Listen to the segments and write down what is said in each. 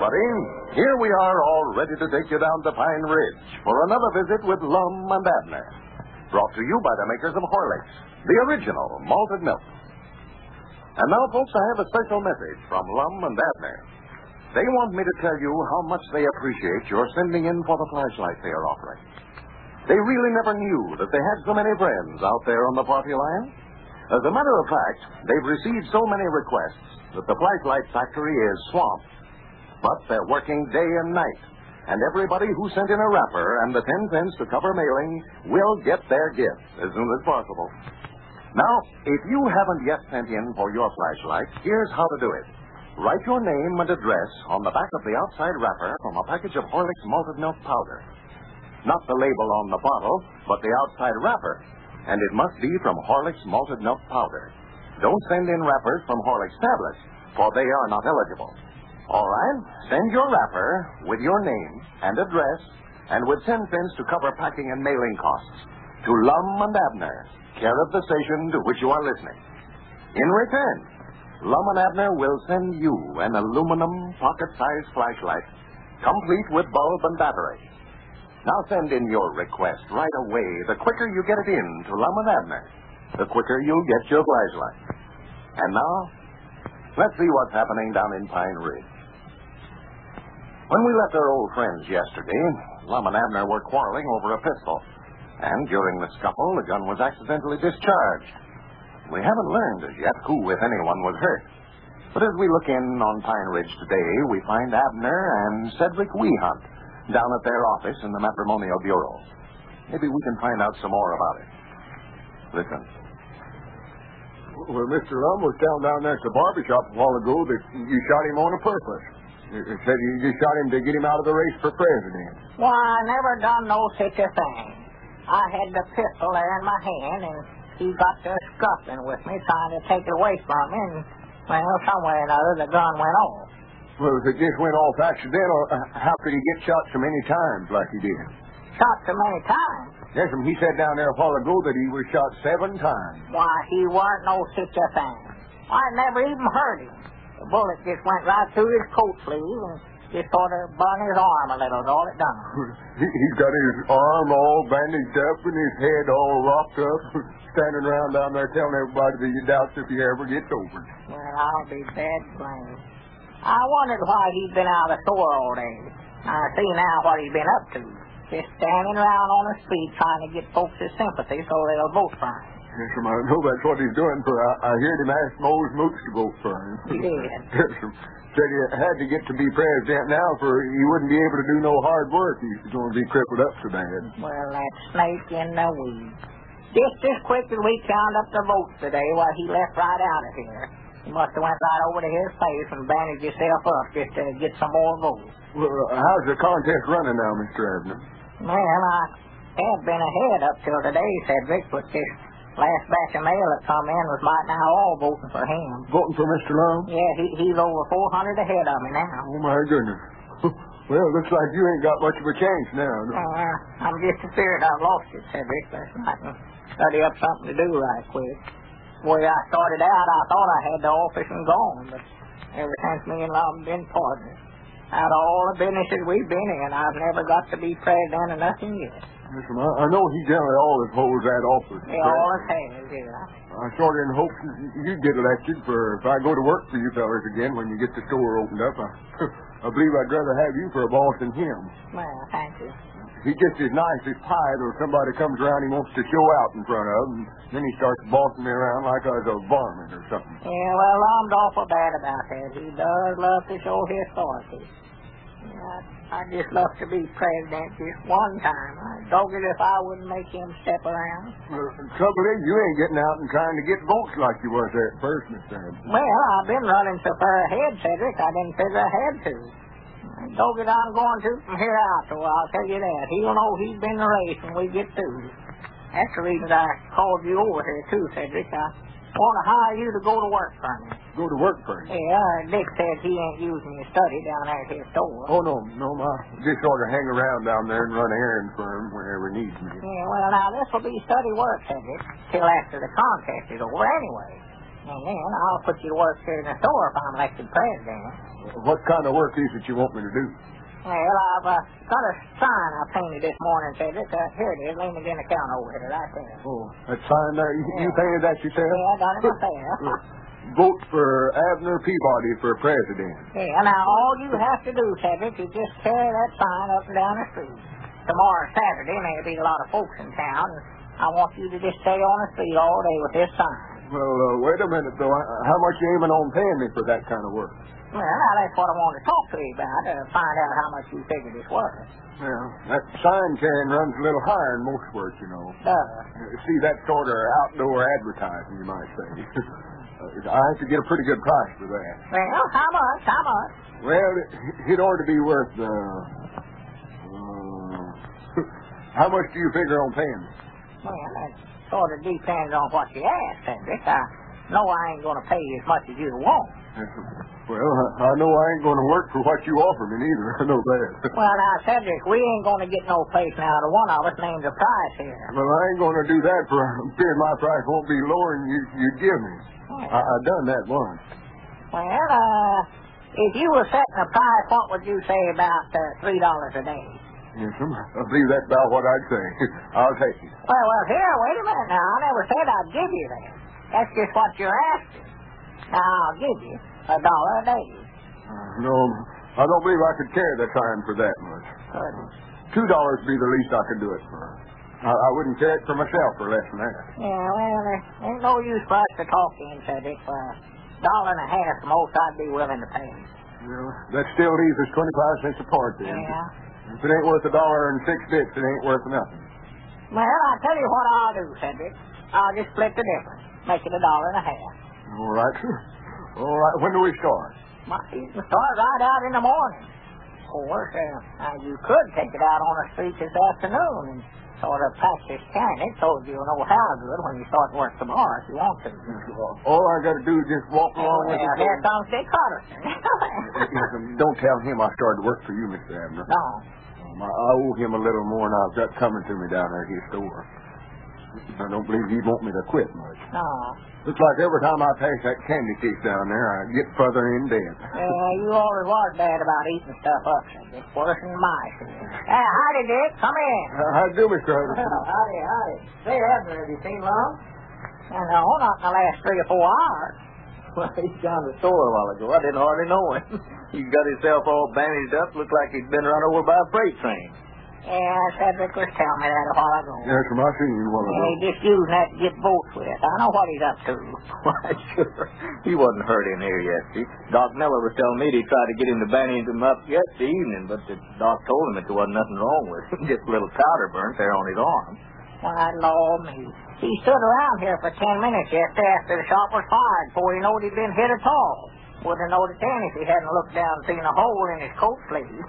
everybody. Here we are, all ready to take you down to Pine Ridge for another visit with Lum and Abner. Brought to you by the makers of Horlicks, the original malted milk. And now, folks, I have a special message from Lum and Abner. They want me to tell you how much they appreciate your sending in for the flashlight they are offering. They really never knew that they had so many friends out there on the party line. As a matter of fact, they've received so many requests that the flashlight factory is swamped. But they're working day and night, and everybody who sent in a wrapper and the 10 cents to cover mailing will get their gift as soon as possible. Now, if you haven't yet sent in for your flashlight, here's how to do it. Write your name and address on the back of the outside wrapper from a package of Horlicks malted milk powder. Not the label on the bottle, but the outside wrapper. And it must be from Horlicks malted milk powder. Don't send in wrappers from Horlicks tablets, for they are not eligible. All right, send your wrapper with your name and address and with 10 cents to cover packing and mailing costs to Lum and Abner, care of the station to which you are listening. In return, Lum and Abner will send you an aluminum pocket-sized flashlight, complete with bulb and battery. Now send in your request right away. The quicker you get it in to Lum and Abner, the quicker you'll get your flashlight. And now, let's see what's happening down in Pine Ridge. When we left our old friends yesterday, Lum and Abner were quarreling over a pistol. And during the scuffle, the gun was accidentally discharged. We haven't learned as yet who, if anyone, was hurt. But as we look in on Pine Ridge today, we find Abner and Cedric Weehunt down at their office in the Matrimonial Bureau. Maybe we can find out some more about it. Listen. Well, Mr. Lum was down there at the barber shop a while ago that you shot him on a purpose. It said you shot him to get him out of the race for president. Why, I never done no such a thing. I had the pistol there in my hand, and he got to scuffling with me, trying to take it away from me, and, well, somewhere or another, the gun went off. Well, if it just went off accidental, how could he get shot so many times like he did? Shot so many times? Yes, he said down there a while ago that he was shot 7 times. Why, he weren't no such a thing. I never even heard him. The bullet just went right through his coat sleeve and just sort of burned his arm a little, all it done. He's got his arm all bandaged up and his head all rocked up, standing around down there telling everybody that he doubts if he ever gets over it. Well, I'll be dead blamed. I wondered why he'd been out of the store all day. I see now what he's been up to. Just standing around on the street trying to get folks' sympathy so they'll vote for him. Yes, sir, I know that's what he's doing, for I heard him ask Mose Moots to vote for him. He did. Yes, sir. Said he had to get to be president now, for he wouldn't be able to do no hard work. He's going to be crippled up so bad. Well, that snake in the weeds. Just as quick as we counted up the votes today, why, he left right out of here. He must have went right over to his face and bandaged himself up just to get some more votes. Well, how's the contest running now, Mr. Abner? Well, I had been ahead up till today, Cedric, but this last batch of mail that come in was right now all voting for him. Voting for Mr. Lum? Yeah, he's over 400 ahead of me now. Oh, my goodness. Well, looks like you ain't got much of a chance now. I'm just afraid I've lost it, Cedric. I can study up something to do right quick. The way I started out, I thought I had the office and gone, but ever since me and Lum been partners, out of all the businesses we've been in, I've never got to be president of nothing yet. Listen, I know he generally always holds that office. He always has, yeah. I sort of in hopes you'd get elected for if I go to work for you fellas again when you get the store opened up. I believe I'd rather have you for a boss than him. Well, thank you. He gets as nice as pie till somebody comes around he wants to show out in front of, and then he starts bossing me around like I was a varmint or something. Yeah, well, Lom's awful bad about that. He does love to show his authority. I'd just love to be president just one time. I'd dog it if I wouldn't make him step around. Well, the trouble is, you ain't getting out and trying to get votes like you was there at first, Mr. Abner. Well, I've been running so far ahead, Cedric, I didn't figure I had to. Dog it, I'm going to from here out, so I'll tell you that. He'll know he's been in the race when we get through. That's the reason I called you over here, too, Cedric. I want to hire you to go to work for me. Go to work for him? Yeah, Dick said he ain't using your study down there at his store. Oh, no, I just sort of hang around down there and run errands for him whenever he needs me. Yeah, well, now, this will be study work, Cedric, till after the contest is over anyway. And then I'll put you to work here in the store if I'm elected president. What kind of work is it you want me to do? Well, I've got a sign I painted this morning, Cedric. Here it is, leaning in the counter over here, right there. Oh, that sign there, you painted that yourself? Yeah, I got it myself. Vote for Abner Peabody for president. Yeah, now all you have to do, Cedric, is just carry that sign up and down the street. Tomorrow's Saturday, and there'll be a lot of folks in town, and I want you to just stay on the street all day with this sign. Well, wait a minute, though. How much you aiming on paying me for that kind of work? Well, now that's what I wanted to talk to you about, to find out how much you figured it's worth. Well, that sign carrying runs a little higher than most work, you know. See, that's sort of outdoor advertising, you might say. I have to get a pretty good price for that. Well, how much? How much? Well, it ought to be worth, how much do you figure on paying me? Well, that sort of depends on what you ask, Cedric. I know I ain't going to pay you as much as you want. Well, I know I ain't going to work for what you offer me, neither. I know that. Well, now, Cedric, we ain't going to get no place now to one of us named a price here. Well, I ain't going to do that for fear my price won't be lower than you give me. Yeah. I done that once. Well, if you were setting a price, what would you say about $3 a day? Yes, I believe that's about what I'd say. I'll take it. Well, here, wait a minute now. I never said I'd give you that. That's just what you're asking. Now, I'll give you $1 a day. No, I don't believe I could carry the sign for that much. $2 would be the least I could do it for. I wouldn't carry it for myself for less than that. Yeah, well, there ain't no use for us to talk to him, Cedric. For $1.50 the most I'd be willing to pay. Well, that still leaves us 25 cents apart then. Yeah. If it ain't worth $1.06, it ain't worth nothing. Well, I'll tell you what I'll do, Cedric. I'll just split the difference. Make it $1.50. All right, sir. All right, when do we start? Well, you can start right out in the morning. Of course, now you could take it out on the street this afternoon and sort of practice carrying it so you'll know how good when you start work tomorrow if you want to. All I got to do is just walk along with it. Here comes Dick Hutterson. Don't tell him I started to work for you, Mr. Abner. No. I owe him a little more than I've got coming to me down there at his store. I don't believe he'd want me to quit much. No. Looks like every time I pass that candy cake down there, I get further in debt. You always was bad about eating stuff up, Cedric. Worse than mice. Howdy, Dick. Come in. How do, Mr. Hutterson? Howdy. Say, Abner, have you seen Lum? No, not in the last 3 or 4 hours. Well, he's down to the store a while ago. I didn't hardly know him. He's got himself all bandaged up. Looked like he'd been run over by a freight train. Yeah, Cedric was telling me that a while ago. Yes, sir, I seen you a while ago. He's just using that to get votes with. I know what he's up to. Why, sure. He wasn't hurt in here yet, see. Doc Miller was telling me they tried to get him to bandage him up yesterday evening, but the doc told him that there wasn't nothing wrong with him. Just a little powder burnt there on his arm. Why, Lord, he stood around here for 10 minutes yesterday after the shot was fired before he knowed he'd been hit at all. Wouldn't have known it then if he hadn't looked down and seen a hole in his coat sleeve.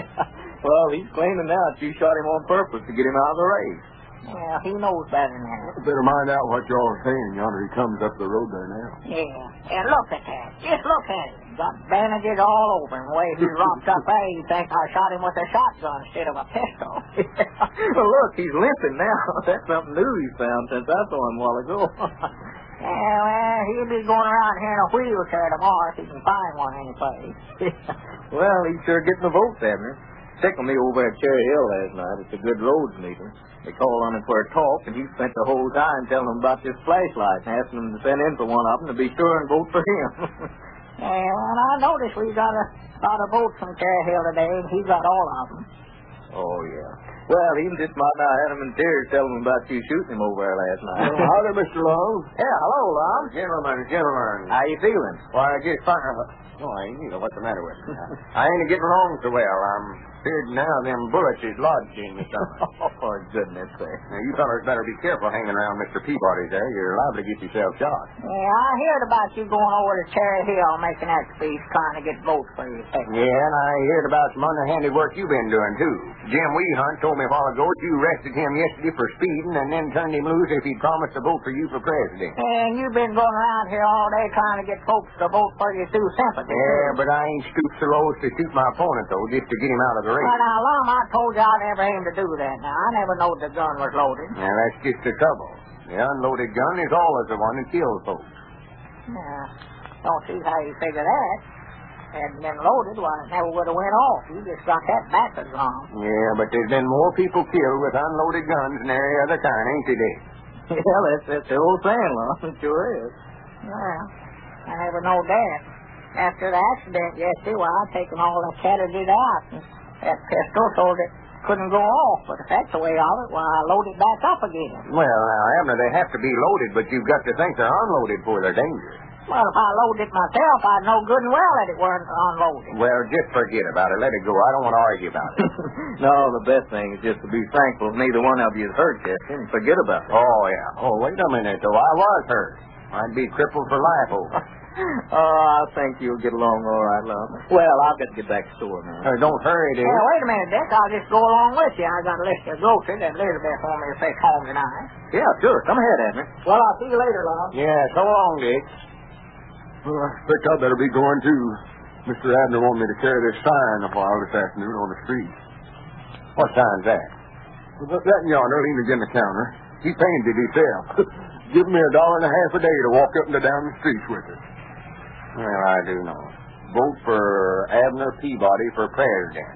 Well, he's claiming now that you shot him on purpose to get him out of the race. Well, he knows better than that. Better mind out what y'all are saying yonder. He comes up the road there now. Yeah. And look at that. Just look at him. Got bandages all over him. The way he rocked up there, you think I shot him with a shotgun instead of a pistol. Well, look, he's limping now. That's something new he's found since I saw him a while ago. Yeah, well, he'll be going around here in a wheelchair tomorrow if he can find one anyplace. Well, he's sure getting the votes, Abner. Tickled me over at Cherry Hill last night. It's a good roads meeting. They called on him for a talk, and he spent the whole time telling them about this flashlight and asking them to send in for one of them to be sure and vote for him. Yeah, well, I noticed we got a lot of votes from Cherry Hill today, and he got all of them. Oh, yeah. Well, even just might not had him in tears telling him about you shooting him over there last night. Well, howdy, Mr. Long. Yeah, hello, Lum. Gentlemen. How you feeling? Why, I guess fine. What's the matter with me? I ain't getting along so well. I'm feared now them bullets is lodged in me something. Oh, for goodness sake. Now, you fellas better be careful hanging around Mr. Peabody there. You're liable to get yourself shot. Yeah, I heard about you going over to Cherry Hill making that speech trying to get votes for you. Yeah, and I heard about some underhanded work you've been doing, too. Jim Weehunt told me a while ago that you arrested him yesterday for speeding and then turned him loose if he'd promised to vote for you for president. And you've been going around here all day trying to get folks to vote for you through sympathy. Yeah, but I ain't stooped so low as to shoot my opponent, though, just to get him out of the race. Well, now, Lum, I told you I never aimed to do that. Now, I never knowed the gun was loaded. Now, that's just the trouble. The unloaded gun is always the one that kills folks. Don't see how you figure that. Hadn't been loaded, why, it never would have went off. You just got that backwards wrong. Yeah, but there's been more people killed with unloaded guns than any other kind, ain't there, Dick? Yeah, that's the old saying, Lum. It sure is. Well, I never knowed that. After the accident yesterday, I taken all the cartridges out and that pistol so that it couldn't go off. But if that's the way of it, I load it back up again. Well, now, Abner, they have to be loaded, but you've got to think they're unloaded for their danger. Well, if I loaded it myself, I'd know good and well that it weren't unloaded. Well, just forget about it. Let it go. I don't want to argue about it. No, the best thing is just to be thankful neither one of you is hurt, Chester, and forget about it. Oh, yeah. Oh, wait a minute, though. I was hurt. I'd be crippled for life over. Oh, I think you'll get along all right, Lum. Well, I've got to get back to the store now. Don't hurry, dear. Well, wait a minute, Dick. I'll just go along with you. I got a list of groceries that Elizabeth wanted me to take home tonight. Yeah, sure. Come ahead, Abner. Well, I'll see you later, Lum. Yeah, so long, Dick. Well, I think I better be going, too. Mr. Abner wanted me to carry this sign a while this afternoon on the street. What sign's that? Well, that yonder leaning against the counter. He painted it himself. Give me $1.50 a day to walk up and down the streets with it. Well, I do know. Vote for Abner Peabody for president.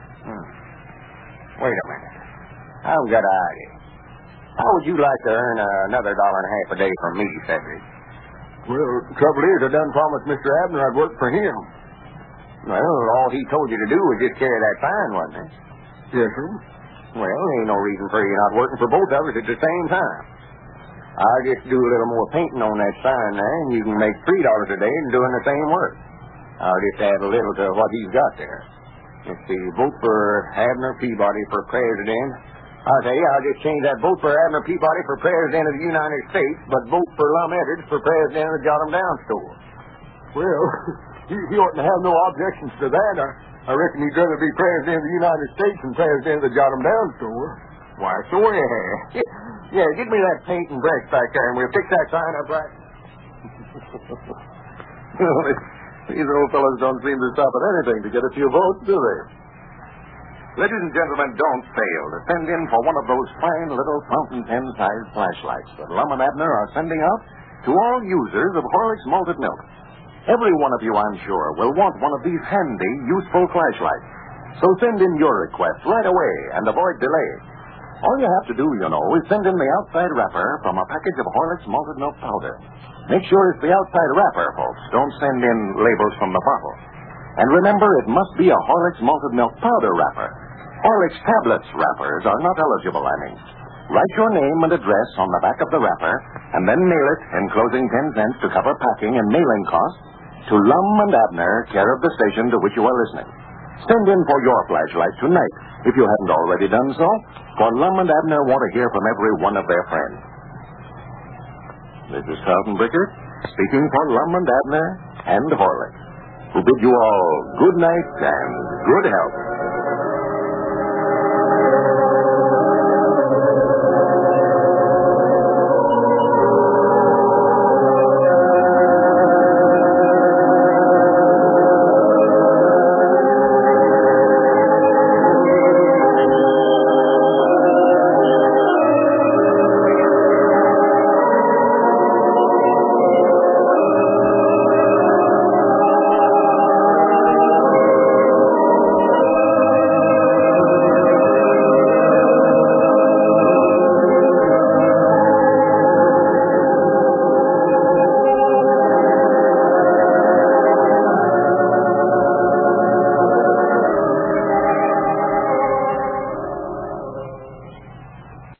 Wait a minute. I've got an idea. How would you like to earn another $1.50 a day from me, Cedric? Well, the trouble is, I done promised Mr. Abner I'd work for him. Well, all he told you to do was just carry that sign, wasn't it? Yes, sir. Well, there ain't no reason for you not working for both of us at the same time. I'll just do a little more painting on that sign there, and you can make $3 a day and doing the same work. I'll just add a little to what he's got there. Let's see, vote for Abner Peabody for president. I'll tell you, I'll just change that vote for Abner Peabody for president of the United States, but vote for Lum Edwards for president of the Jot 'em Down store. Well, he oughtn't to have no objections to that. I reckon he'd rather be president of the United States than president of the Jot 'em Down store. Why, sure, yeah. Yeah, give me that paint and brush back there, and we'll fix that sign up right. These old fellows don't seem to stop at anything to get a few votes, do they? Ladies and gentlemen, don't fail to send in for one of those fine little fountain pen-sized flashlights that Lum and Abner are sending out to all users of Horlicks Malted Milk. Every one of you, I'm sure, will want one of these handy, useful flashlights. So send in your request right away and avoid delay. All you have to do, you know, is send in the outside wrapper from a package of Horlicks Malted Milk powder. Make sure it's the outside wrapper, folks. Don't send in labels from the bottle. And remember, it must be a Horlicks Malted Milk powder wrapper. Horlicks tablets wrappers are not eligible, I mean. Write your name and address on the back of the wrapper, and then mail it, enclosing 10 cents to cover packing and mailing costs, to Lum and Abner, care of the station to which you are listening. Send in for your flashlight tonight, if you haven't already done so, for Lum and Abner want to hear from every one of their friends. This is Carlton Brickert, speaking for Lum and Abner and Horlicks, who bid you all good night and good health.